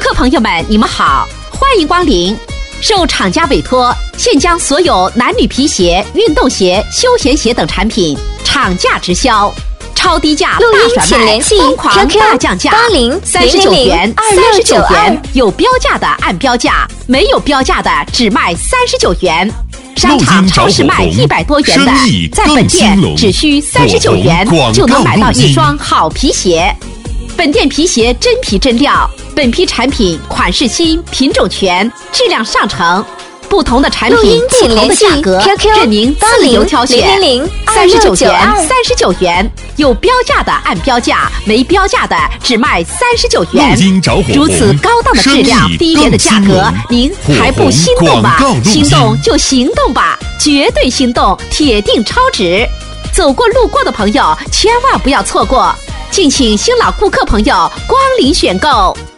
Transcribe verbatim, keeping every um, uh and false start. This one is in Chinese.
客朋友们，你们好，欢迎光临。受厂家委托，现将所有男女皮鞋、运动鞋、休闲鞋等产品厂价直销，超低价大甩卖，疯狂大降价，三十九元、三十九元，有标价的按标价，没有标价的只卖三十九元。商场、超市卖一百多元的，在本店只需三十九元就能买到一双好皮鞋。本店皮鞋真皮真料，本批产品款式新，品种全，质量上乘。不同的产品，不同的价格，任您自由挑选。三十九元，三十九元，有标价的按标价，没标价的只卖三十九元。如此高档的质量，低廉的价格，您还不心动吗？心动就行动吧，绝对心动，铁定超值。走过路过的朋友，千万不要错过。敬请新老顾客朋友光临选购。